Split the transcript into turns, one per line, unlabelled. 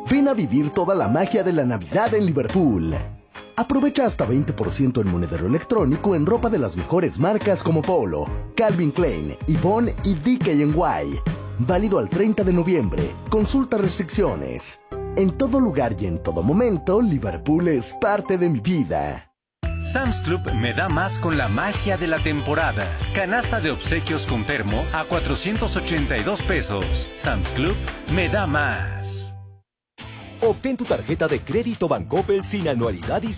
Ven a vivir toda la magia de la Navidad en Liverpool. Aprovecha hasta 20% en monedero electrónico en ropa de las mejores marcas como Polo, Calvin Klein, Yvonne y DKNY. Válido al 30 de noviembre. Consulta restricciones. En todo lugar y en todo momento, Liverpool es parte de mi vida.
Sam's Club me da más con la magia de la temporada. Canasta de obsequios con termo a 482 pesos. Sam's Club me da más.
Obtén tu tarjeta de crédito Bancoppel sin anualidad y